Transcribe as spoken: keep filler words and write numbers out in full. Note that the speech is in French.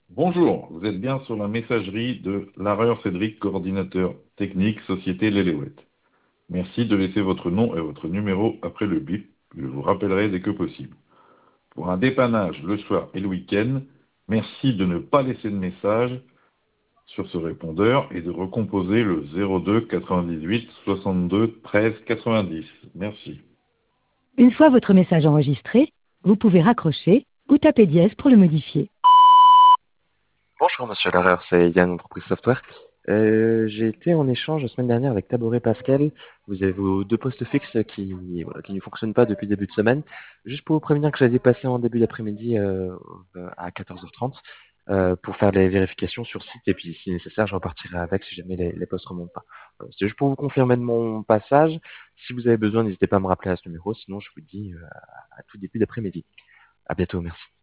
Bonjour, vous êtes bien sur la messagerie de Larreur Cédric, coordinateur technique, Société L'Eléouette. Merci de laisser votre nom et votre numéro après le bip. Je vous rappellerai dès que possible. Pour un dépannage le soir et le week-end, merci de ne pas laisser de message sur ce répondeur et de recomposer le zéro deux quatre-vingt-dix-huit soixante-deux treize quatre-vingt-dix. Merci. Une fois votre message enregistré, vous pouvez raccrocher ou taper dièse pour le modifier. Bonjour Monsieur Larreur, c'est Yann, entreprise software. Euh, j'ai été en échange la semaine dernière avec Taboré Pascal. Vous avez vos deux postes fixes qui, voilà, qui ne fonctionnent pas depuis le début de semaine. Juste pour vous prévenir que j'allais passer en début d'après-midi euh, à quatorze heures trente euh, pour faire les vérifications sur site et puis si nécessaire je repartirai avec si jamais les, les postes remontent pas. Voilà, c'est juste pour vous confirmer de mon passage. Si vous avez besoin, n'hésitez pas à me rappeler à ce numéro, sinon je vous dis euh, à tout début d'après-midi. À bientôt, merci.